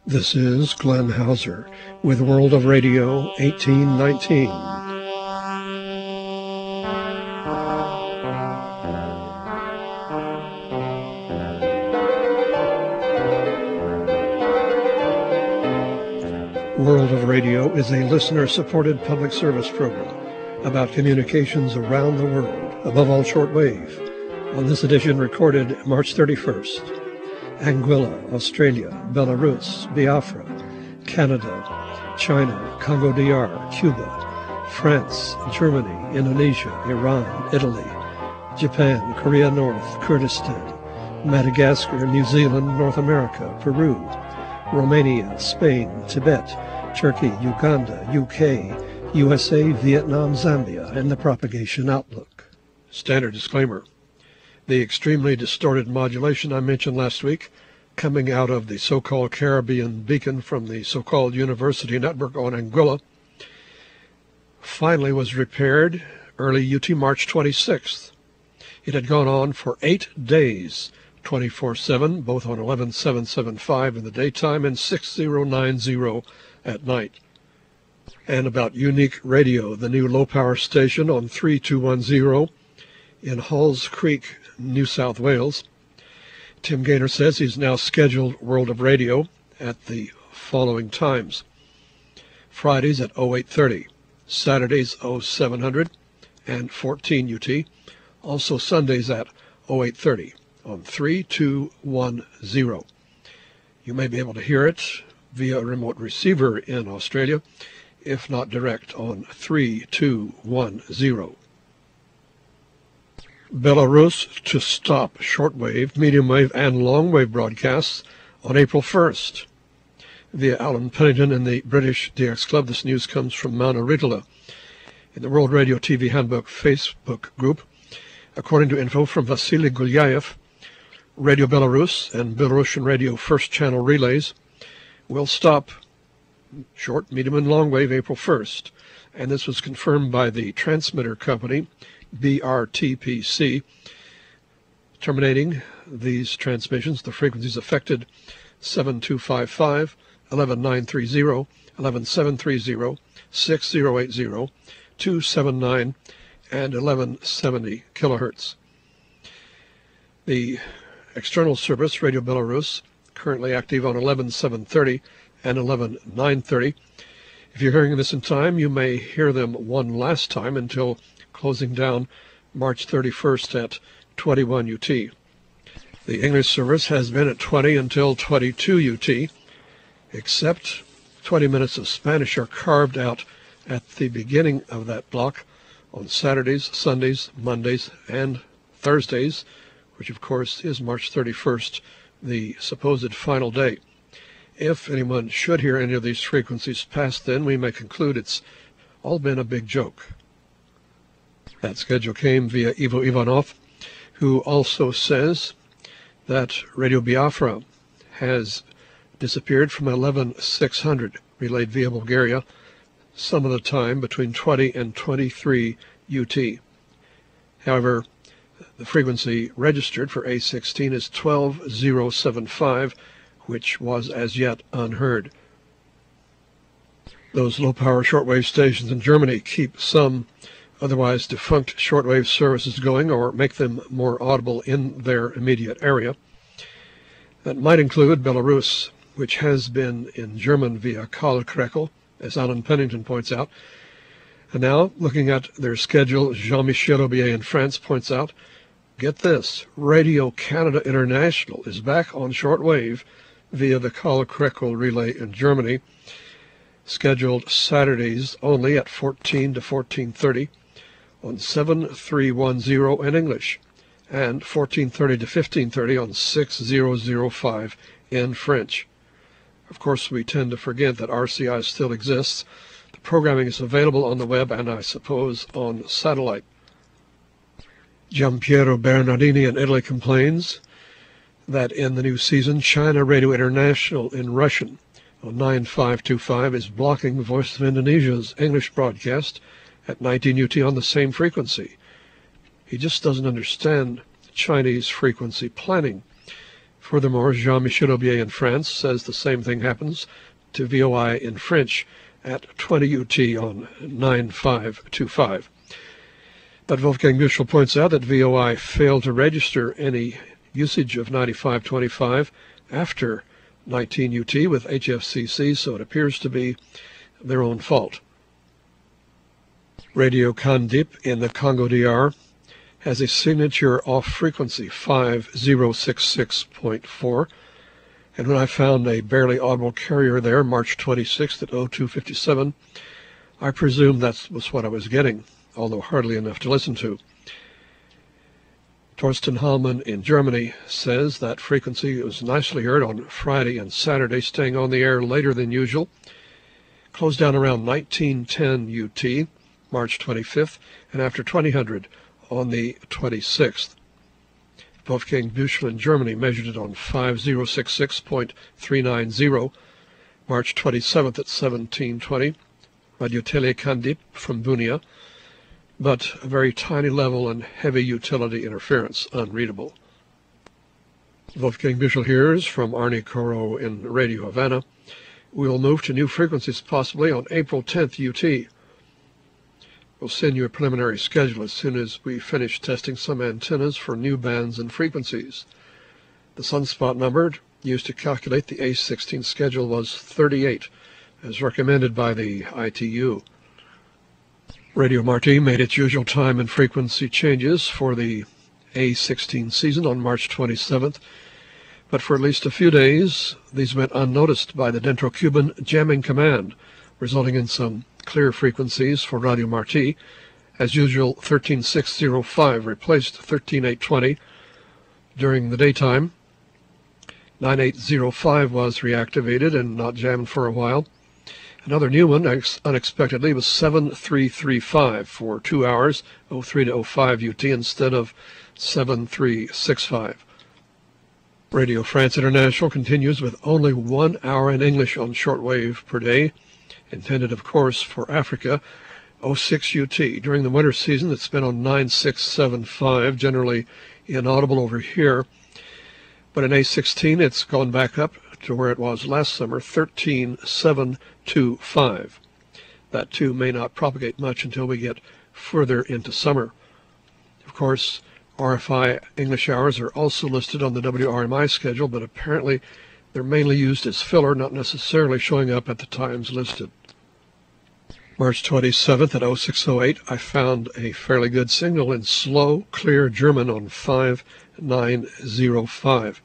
This is Glenn Hauser with World of Radio 1819. World of Radio is a listener-supported public service program about communications around the world, above all shortwave. On this edition recorded March 31st. Anguilla, Australia, Belarus, Biafra, Canada, China, Congo DR, Cuba, France, Germany, Indonesia, Iran, Italy, Japan, Korea North, Kurdistan, Madagascar, New Zealand, North America, Peru, Romania, Spain, Tibet, Turkey, Uganda, UK, USA, Vietnam, Zambia, and the propagation outlook. Standard disclaimer. The extremely distorted modulation I mentioned last week, coming out of the so-called Caribbean beacon from the so-called University Network on Anguilla, finally was repaired early UT March 26th. It had gone on for 8 days, 24/7, both on 11775 in the daytime and 6090 at night. And about Unique Radio, the new low-power station on 3210 in Halls Creek, New South Wales. Tim Gaynor says he's now scheduled World of Radio at the following times. Fridays at 0830, Saturdays 0700 and 14 UT, also Sundays at 0830 on 3210. You may be able to hear it via a remote receiver in Australia, if not direct on 3210. Belarus to stop shortwave, medium wave, and long wave broadcasts on April 1st. Via Alan Pennington in the British DX Club, this news comes from Mauna Ritala in the World Radio TV Handbook Facebook group. According to info from Vasily Gulyayev, Radio Belarus and Belarusian Radio First Channel relays will stop short, medium, and long wave April 1st. And this was confirmed by the transmitter company, BRTPC, terminating these transmissions. The frequencies affected 7255, 11930, 11730, 6080, 279, and 1170 kilohertz. The external service, Radio Belarus, currently active on 11730 and 11930. If you're hearing this in time, you may hear them one last time until closing down March 31st at 21 UT. The English service has been at 20 until 22 UT, except 20 minutes of Spanish are carved out at the beginning of that block on Saturdays, Sundays, Mondays, and Thursdays, which of course is March 31st, the supposed final day. If anyone should hear any of these frequencies past then, we may conclude it's all been a big joke. That schedule came via Ivo Ivanov, who also says that Radio Biafra has disappeared from 11600, relayed via Bulgaria, some of the time between 20 and 23 UT. However, the frequency registered for A16 is 12075, which was as yet unheard. Those low-power shortwave stations in Germany keep some otherwise defunct shortwave services going or make them more audible in their immediate area. That might include Belarus, which has been in German via Karl Krekel, as Alan Pennington points out. And now, looking at their schedule, Jean-Michel Aubier in France points out, get this, Radio Canada International is back on shortwave via the Karl Krekel relay in Germany, scheduled Saturdays only at 14 to 1430 on 7310 in English, and 1430 to 1530 on 6005 in French. Of course, we tend to forget that RCI still exists. The programming is available on the web and, I suppose, on satellite. Giampiero Bernardini in Italy complains that in the new season, China Radio International in Russian on 9525 is blocking the Voice of Indonesia's English broadcast at 19 UT on the same frequency. He just doesn't understand Chinese frequency planning. Furthermore, Jean-Michel Aubier in France says the same thing happens to VOI in French at 20 UT on 9525. But Wolfgang Büchel points out that VOI failed to register any usage of 9525 after 19 UT with HFCC, so it appears to be their own fault. Radio Kandip in the Congo DR has a signature off frequency 5066.4, and when I found a barely audible carrier there March 26th at 0257, I presumed that was what I was getting, although hardly enough to listen to. Torsten Hallmann in Germany says that frequency was nicely heard on Friday and Saturday, staying on the air later than usual. Closed down around 1910 UT, March 25th, and after 2000 on the 26th. Wolfgang Büchel in Germany measured it on 5066.390, March 27th at 1720. Radio Tele Kandip from Bunia, but a very tiny level and heavy utility interference, unreadable. Wolfgang Büchel hears from Arnie Corot in Radio Havana. We will move to new frequencies possibly on April 10th UT. We'll send you a preliminary schedule as soon as we finish testing some antennas for new bands and frequencies. The sunspot number used to calculate the A16 schedule was 38, as recommended by the ITU. Radio Marti made its usual time and frequency changes for the A16 season on March 27th, but for at least a few days these went unnoticed by the Dentro-Cuban jamming command, resulting in some clear frequencies for Radio Marti. As usual, 13605 replaced 13820 during the daytime. 9805 was reactivated and not jammed for a while. Another new one, unexpectedly, was 7335 for 2 hours, 03 to 05 UT instead of 7365. Radio France International continues with only 1 hour in English on shortwave per day, intended, of course, for Africa, 06 UT. During the winter season, it's been on 9675, generally inaudible over here. But in A16, it's gone back up to where it was last summer, 13725. That, too, may not propagate much until we get further into summer. Of course, RFI English hours are also listed on the WRMI schedule, but apparently they're mainly used as filler, not necessarily showing up at the times listed. March 27th at 0608, I found a fairly good signal in slow, clear German on 5905.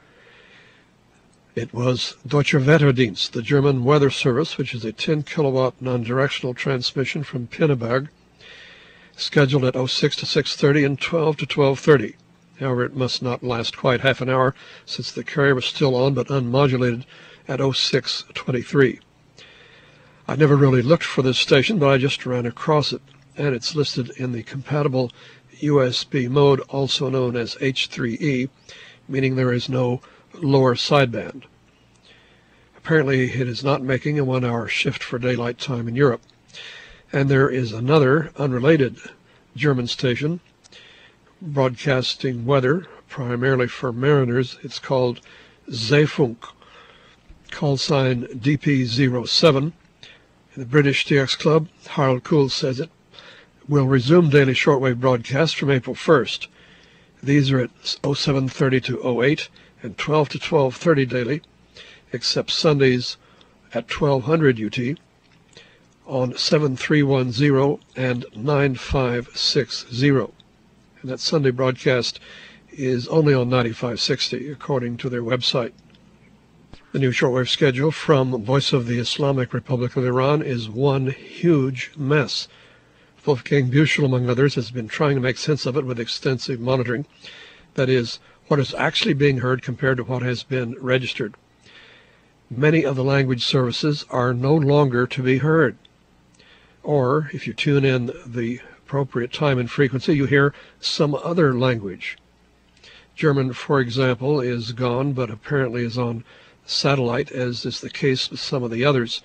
It was Deutscher Wetterdienst, the German weather service, which is a 10 kilowatt non-directional transmission from Pinneberg, scheduled at 06 to 6:30 and 12 to 12:30. However, it must not last quite half an hour, since the carrier was still on but unmodulated at 0623. I never really looked for this station, but I just ran across it, and it's listed in the compatible USB mode, also known as H3E, meaning there is no lower sideband. Apparently, it is not making a 1 hour shift for daylight time in Europe. And there is another unrelated German station broadcasting weather, primarily for mariners. It's called Seefunk, call sign DP07. The British DX Club, Harold Kuhl says it, will resume daily shortwave broadcasts from April 1st. These are at 0730 to 08 and 12 to 12:30 daily, except Sundays at 1200 UT on 7310 and 9560. And that Sunday broadcast is only on 9560, according to their website. The new shortwave schedule from Voice of the Islamic Republic of Iran is one huge mess. Wolfgang Büchel, among others, has been trying to make sense of it with extensive monitoring. That is, what is actually being heard compared to what has been registered. Many of the language services are no longer to be heard. Or, if you tune in the appropriate time and frequency, you hear some other language. German, for example, is gone, but apparently is on satellite, as is the case with some of the others.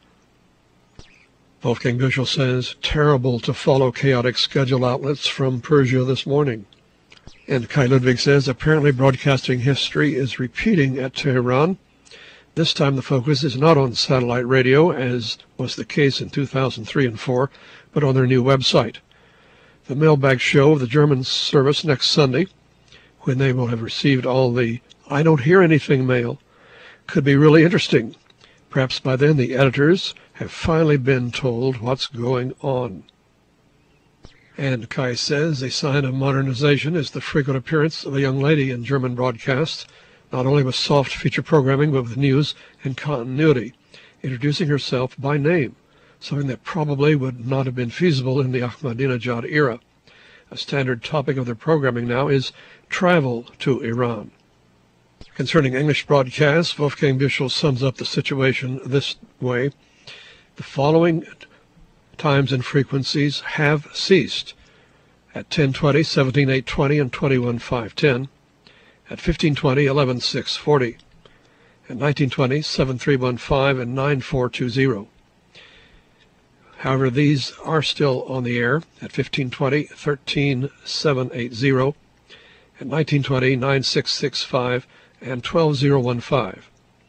Wolfgang Büchel says, terrible to follow chaotic schedule outlets from Persia this morning. And Kai Ludwig says, apparently broadcasting history is repeating at Tehran. This time the focus is not on satellite radio, as was the case in 2003 and 4, but on their new website. The mailbag show of the German service next Sunday, when they will have received all the "I don't hear anything" mail, could be really interesting. Perhaps by then the editors have finally been told what's going on. And Kai says a sign of modernization is the frequent appearance of a young lady in German broadcasts, not only with soft feature programming, but with news and continuity, introducing herself by name, something that probably would not have been feasible in the Ahmadinejad era. A standard topic of their programming now is travel to Iran. Concerning English broadcasts, Wolfgang Büchel sums up the situation this way: the following times and frequencies have ceased: at 1020, 17820, and 21510, at 1520, 11640, at 1920, 7315, and 9420. However, these are still on the air at 1520, 13780, at 1920, 9665, and 12015.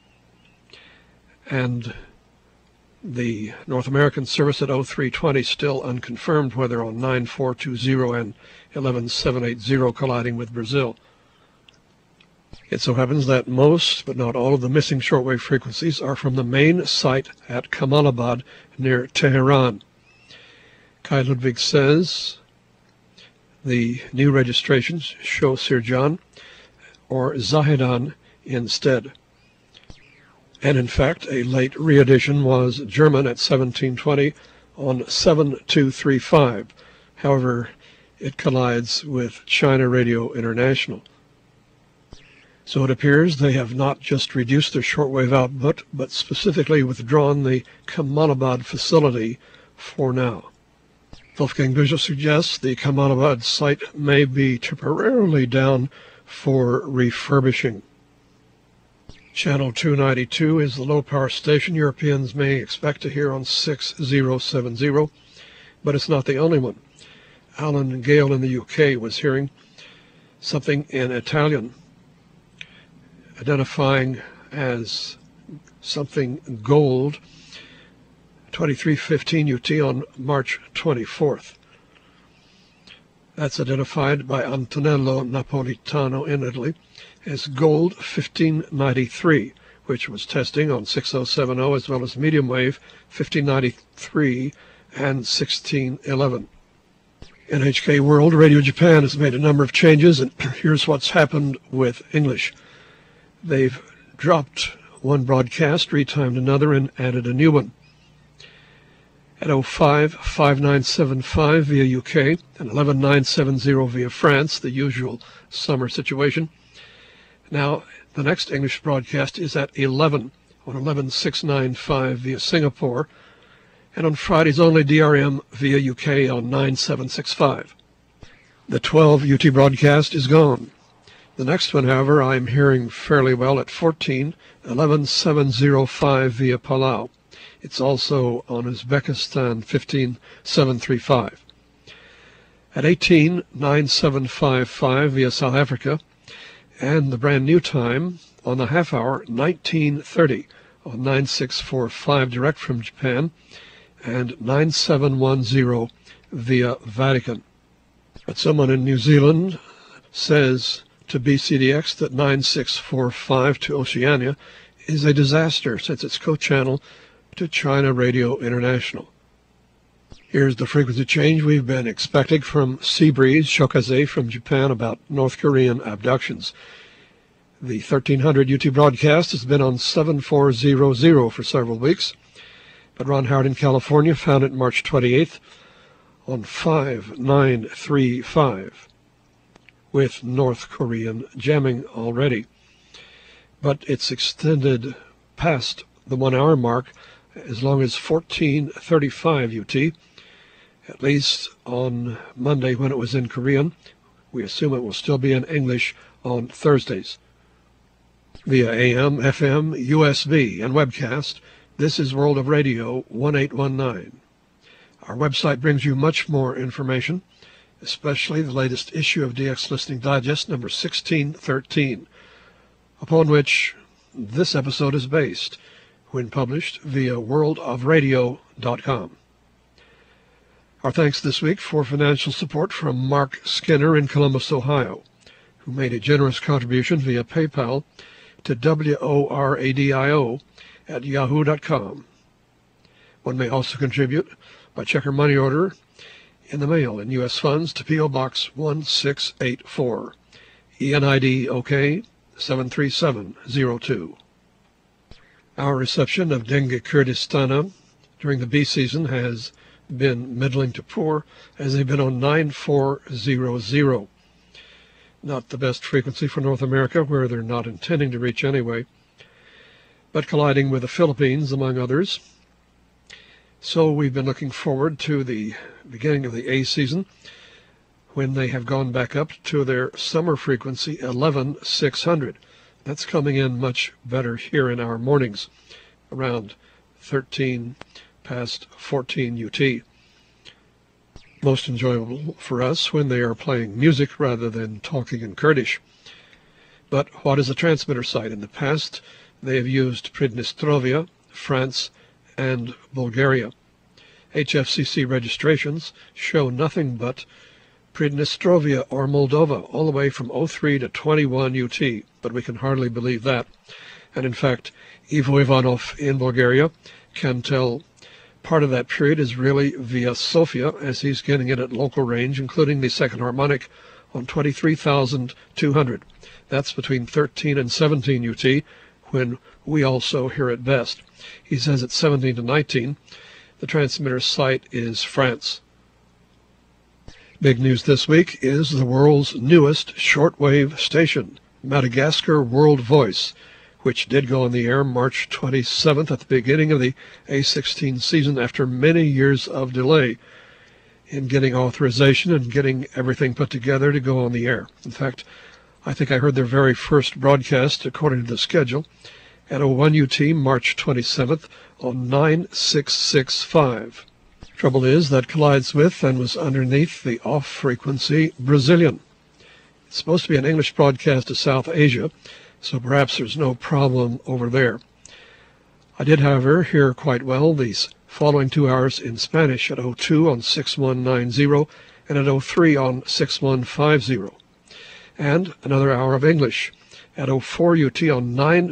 And the North American service at 0320 still unconfirmed, whether on 9420 and 11780 colliding with Brazil. It so happens that most, but not all, of the missing shortwave frequencies are from the main site at Kamalabad near Tehran. Kai Ludwig says the new registrations show Sirjan or Zahedan instead. And in fact, a late re-edition was German at 1720 on 7235. However, it collides with China Radio International. So it appears they have not just reduced their shortwave output, but specifically withdrawn the Kamalabad facility for now. Wolfgang Büchel suggests the Kamalabad site may be temporarily down for refurbishing. Channel 292 is the low-power station Europeans may expect to hear on 6070, but it's not the only one. Alan Gale in the UK was hearing something in Italian, identifying as something gold, 2315 UT on March 24th. That's identified by Antonello Napolitano in Italy as gold 1593, which was testing on 6070 as well as medium wave 1593 and 1611. NHK World Radio Japan has made a number of changes, and here's what's happened with English. They've dropped one broadcast, retimed another, and added a new one. At 055975 via UK and 11970 via France, the usual summer situation. Now, the next English broadcast is at 11 on 11695 via Singapore, and on Fridays only DRM via UK on 9765. The 12 UT broadcast is gone. The next one, however, I'm hearing fairly well at 14, 11705 via Palau. It's also on Uzbekistan 15735. At 18, 9755 via South Africa, and the brand new time on the half hour, 1930 on 9645 direct from Japan, and 9710 via Vatican. But someone in New Zealand says to BCDX that 9645 to Oceania is a disaster since it's co-channel to China Radio International. Here's the frequency change we've been expecting from Seabreeze Shokaze from Japan about North Korean abductions. The 1300 UT broadcast has been on 7400 for several weeks, but Ron Howard in California found it March 28th on 5935, with North Korean jamming already. But it's extended past the 1 hour mark as long as 1435 UT, at least on Monday when it was in Korean. We assume it will still be in English on Thursdays. Via AM, FM, USB, and webcast, this is World of Radio 1819. Our website brings you much more information. especially the latest issue of DX Listening Digest number 1613, upon which this episode is based, when published via worldofradio.com. Our thanks this week for financial support from Mark Skinner in Columbus, Ohio, who made a generous contribution via PayPal to WORADIO@yahoo.com. One may also contribute by check or money order in the mail in U.S. funds to P.O. Box 1684, ENID OK 73702. Our reception of Dengue Kurdistana during the bee season has been middling to poor, as they've been on 9400. Not the best frequency for North America, where they're not intending to reach anyway, but colliding with the Philippines, among others. So we've been looking forward to the beginning of the A season, when they have gone back up to their summer frequency 11600. That's coming in much better here in our mornings, around 13 past 14 UT. Most enjoyable for us when they are playing music rather than talking in Kurdish. But what is a transmitter site? In the past, they have used Pridnestrovia, France, and Bulgaria. HFCC registrations show nothing but Pridnestrovia or Moldova, all the way from 03 to 21 UT, but we can hardly believe that. And in fact, Ivo Ivanov in Bulgaria can tell part of that period is really via Sofia, as he's getting it at local range, including the second harmonic on 23,200. That's between 13 and 17 UT, when we also hear it best. He says at 17 to 19, the transmitter site is France. Big news this week is the world's newest shortwave station, Madagascar World Voice, which did go on the air March 27th at the beginning of the A16 season after many years of delay in getting authorization and getting everything put together to go on the air. In fact, I think I heard their very first broadcast, according to the schedule, at 01 UT March 27th on 9665. Trouble is that collides with and was underneath the off-frequency Brazilian. It's supposed to be an English broadcast to South Asia, so perhaps there's no problem over there. I did, however, hear quite well these following 2 hours in Spanish at 02 on 6190 and at 03 on 6150, and another hour of English at 04 UT on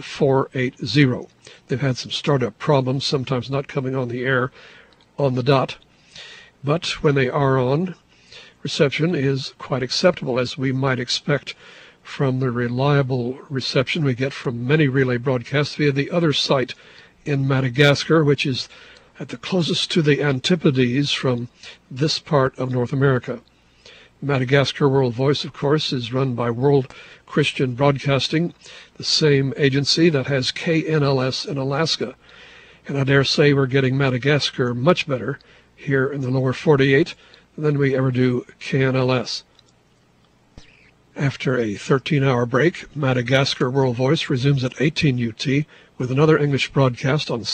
9480. They've had some startup problems, sometimes not coming on the air on the dot, but when they are on, reception is quite acceptable, as we might expect from the reliable reception we get from many relay broadcasts via the other site in Madagascar, which is at the closest to the Antipodes from this part of North America. Madagascar World Voice, of course, is run by World Christian Broadcasting, the same agency that has KNLS in Alaska. And I dare say we're getting Madagascar much better here in the lower 48 than we ever do KNLS. After a 13-hour break, Madagascar World Voice resumes at 18 UT with another English broadcast on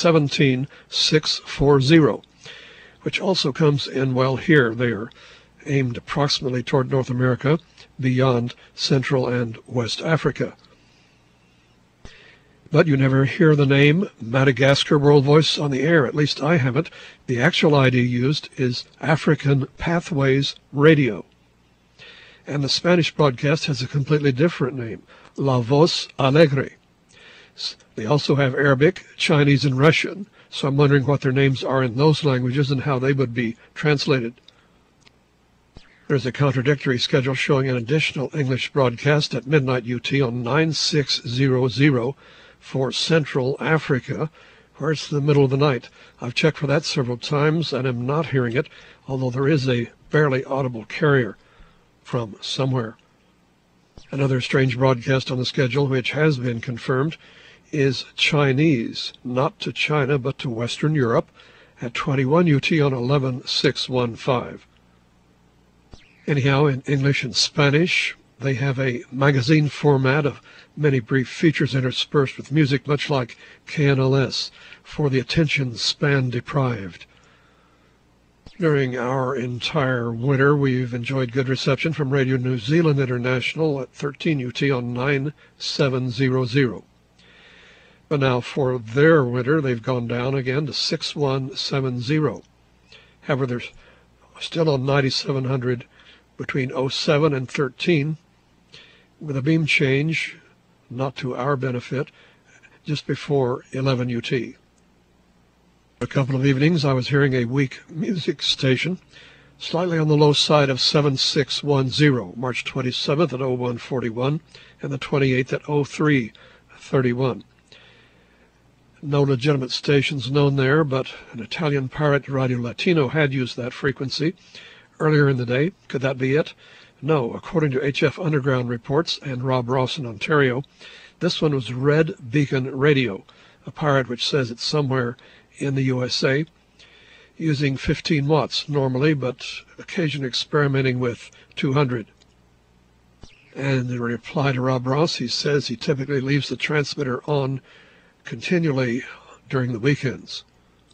17640, which also comes in well here. They are aimed approximately toward North America, beyond Central and West Africa. But you never hear the name Madagascar World Voice on the air, at least I haven't. The actual ID used is African Pathways Radio. And the Spanish broadcast has a completely different name, La Voz Alegre. They also have Arabic, Chinese, and Russian, so I'm wondering what their names are in those languages and how they would be translated. There's a contradictory schedule showing an additional English broadcast at midnight UT on 9600 for Central Africa, where it's the middle of the night. I've checked for that several times and am not hearing it, although there is a barely audible carrier from somewhere. Another strange broadcast on the schedule, which has been confirmed, is Chinese, not to China but to Western Europe, at 21 UT on 11615. Anyhow, in English and Spanish, they have a magazine format of many brief features interspersed with music, much like KNLS, for the attention span deprived. During our entire winter, we've enjoyed good reception from Radio New Zealand International at 13 UT on 9700. But now for their winter, they've gone down again to 6170. However, they're still on 9700 between 07 and 13, with a beam change, not to our benefit, just before 11 UT. A couple of evenings I was hearing a weak music station, slightly on the low side of 7610, March 27th at 0141 and the 28th at 0331. No legitimate stations known there, but an Italian pirate, Radio Latino, had used that frequency earlier in the day. Could that be it? No. According to HF Underground reports and Rob Ross in Ontario, this one was Red Beacon Radio, a pirate which says it's somewhere in the USA, using 15 watts normally, but occasionally experimenting with 200. And in reply to Rob Ross, he says he typically leaves the transmitter on continually during the weekends.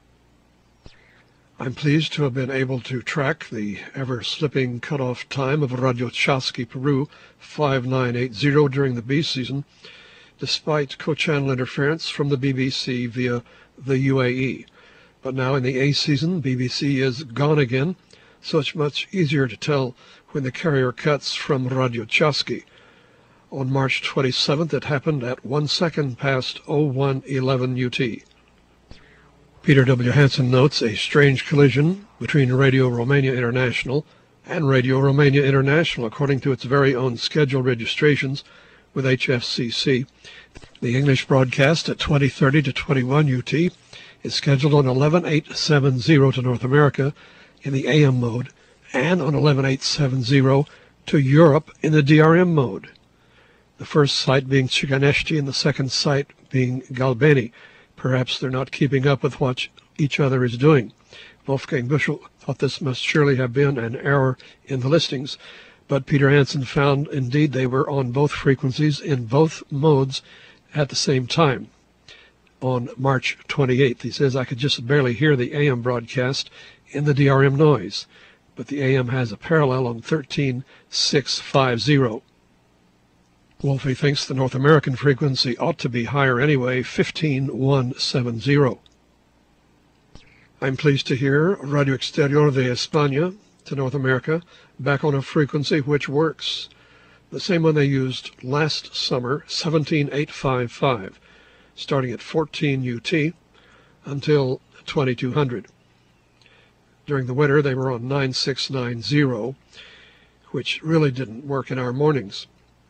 I'm pleased to have been able to track the ever-slipping cutoff time of Radio Chasqui Peru 5980 during the B season, despite co-channel interference from the BBC via the UAE. But now in the A season, BBC is gone again, so it's much easier to tell when the carrier cuts from Radio Chasqui. On March 27th, it happened at 1 second past 0111 UT. Peter W. Hansen notes a strange collision between Radio Romania International and Radio Romania International, according to its very own scheduled registrations with HFCC. The English broadcast at 2030 to 21 UT is scheduled on 11870 to North America in the AM mode and on 11870 to Europe in the DRM mode. The first site being Ciganești and the second site being Galbeni. Perhaps they're not keeping up with what each other is doing. Wolfgang Buschel thought this must surely have been an error in the listings, but Peter Hansen found indeed they were on both frequencies in both modes at the same time. On March 28th, he says, I could just barely hear the AM broadcast in the DRM noise, but the AM has a parallel on 13650. Wolfie thinks the North American frequency ought to be higher anyway, 15170. I'm pleased to hear Radio Exterior de España to North America back on a frequency which works. The same one they used last summer, 17855, starting at 14 UT until 2200. During the winter, they were on 9690, which really didn't work in our mornings.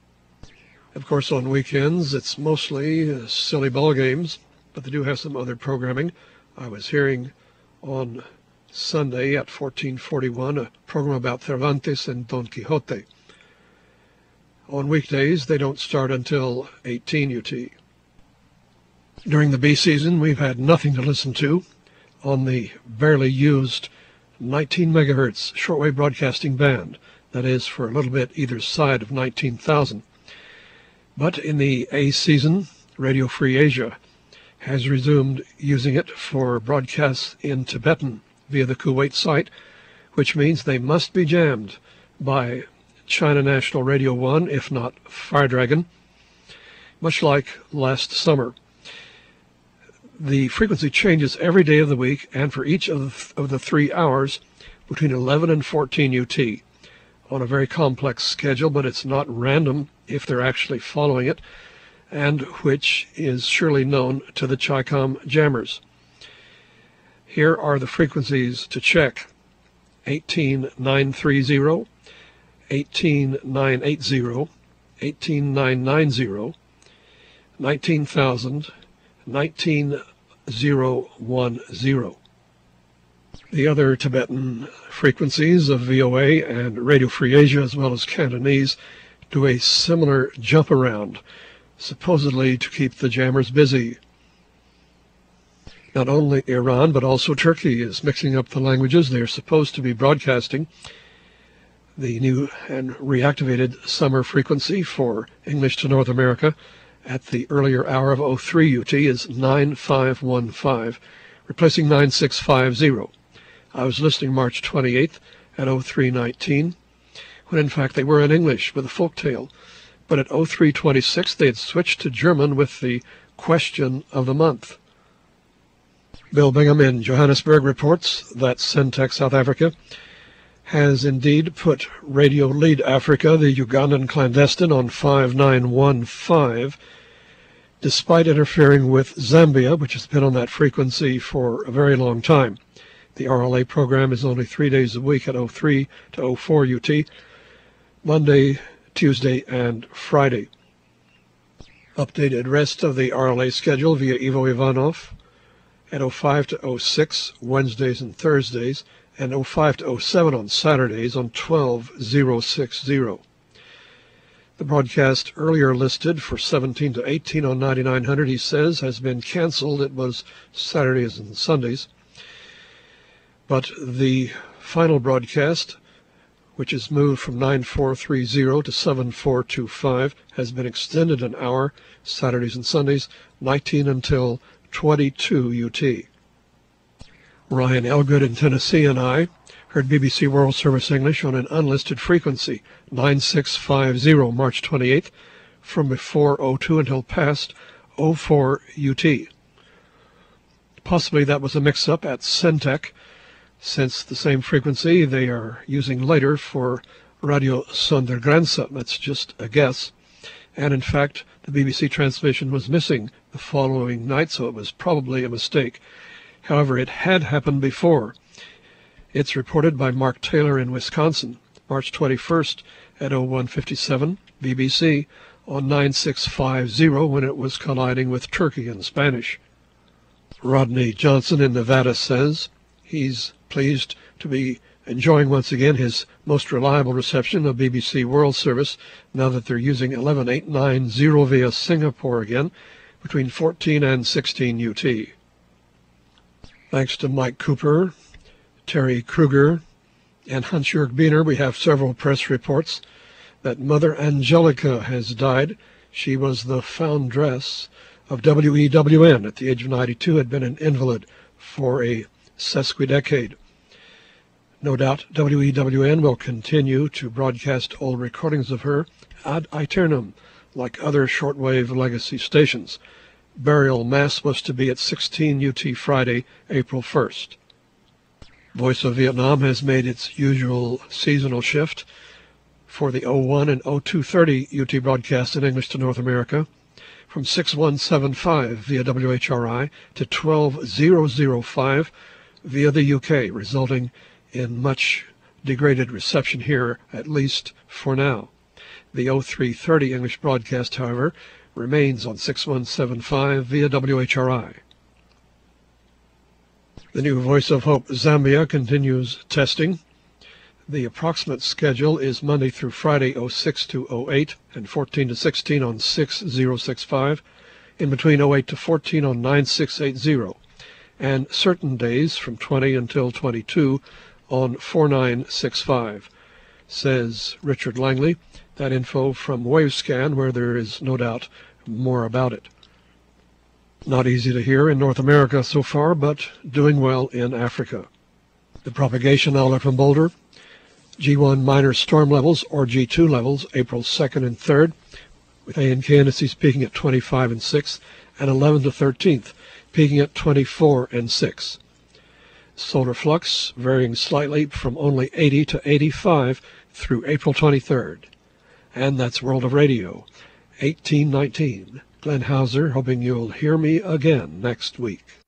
Of course, on weekends, it's mostly silly ball games, but they do have some other programming. I was hearing on Sunday at 1441 a program about Cervantes and Don Quixote. On weekdays, they don't start until 18 UT. During the B season, we've had nothing to listen to on the barely used 19 megahertz shortwave broadcasting band, that is, for a little bit either side of 19,000. But in the A season, Radio Free Asia has resumed using it for broadcasts in Tibetan via the Kuwait site, which means they must be jammed by China National Radio 1, if not Fire Dragon, much like last summer. The frequency changes every day of the week and for each of the 3 hours between 11 and 14 UT on a very complex schedule, but it's not random if they're actually following it, and which is surely known to the Chi-Com jammers. Here are the frequencies to check: 18930, 18980, 18990, 19,000, 19010. The other Tibetan frequencies of VOA and Radio Free Asia, as well as Cantonese, do a similar jump around, supposedly to keep the jammers busy. Not only Iran, but also Turkey is mixing up the languages they are supposed to be broadcasting. The new and reactivated summer frequency for English to North America at the earlier hour of 03 UT is 9515, replacing 9650. I was listening March 28th at 03:19, when in fact they were in English with a folk tale, but at 03:26 they had switched to German with the question of the month. Bill Bingham in Johannesburg reports that Centec South Africa has indeed put Radio Lead Africa, the Ugandan clandestine, on 5915, despite interfering with Zambia, which has been on that frequency for a very long time. The RLA program is only 3 days a week at 03 to 04 UT, Monday, Tuesday, and Friday. Updated rest of the RLA schedule via Ivo Ivanov at 05 to 06 Wednesdays and Thursdays, and 05 to 07 on Saturdays on 12060. The broadcast earlier listed for 17 to 18 on 9900, he says, has been canceled. It was Saturdays and Sundays. But the final broadcast, which is moved from 9430 to 7425, has been extended an hour, Saturdays and Sundays, 19 until 22 UT. Ryan Elgood in Tennessee and I heard BBC World Service English on an unlisted frequency, 9650, March 28th, from before 02 until past 04 UT. Possibly that was a mix-up at Centec, since the same frequency they are using later for Radio Sondergrenze. That's just a guess. And in fact, the BBC transmission was missing the following night, so it was probably a mistake. However, it had happened before. It's reported by Mark Taylor in Wisconsin, March 21st at 0157 BBC on 9650 when it was colliding with Turkey in Spanish. Rodney Johnson in Nevada says he's pleased to be enjoying once again his most reliable reception of BBC World Service now that they're using 11890 via Singapore again between 14 and 16 UT. Thanks to Mike Cooper, Terry Kruger, and Hans-Jörg Biener, we have several press reports that Mother Angelica has died. She was the foundress of WEWN. At the age of 92, had been an invalid for a sesquidecade. No doubt WEWN will continue to broadcast old recordings of her ad aeternum, like other shortwave legacy stations. Burial Mass was to be at 16 UT Friday, April 1st. Voice of Vietnam has made its usual seasonal shift for the 01 and 0230 UT broadcast in English to North America from 6175 via WHRI to 12005 via the UK, resulting in much degraded reception here, at least for now. The 0330 English broadcast, however, remains on 6175 via WHRI. The new Voice of Hope Zambia continues testing. The approximate schedule is Monday through Friday 06 to 08 and 14 to 16 on 6065, in between 08 to 14 on 9680, and certain days from 20 until 22 on 4965, says Richard Langley. That info from Wavescan, where there is no doubt more about it. Not easy to hear in North America so far, but doing well in Africa. The propagation outlet from Boulder, G1 minor storm levels, or G2 levels, April 2nd and 3rd, with A and K indices peaking at 25 and 6, and 11 to 13th, peaking at 24 and 6. Solar flux varying slightly from only 80 to 85 through April 23rd. And that's World of Radio, 1819. Glenn Hauser, hoping you'll hear me again next week.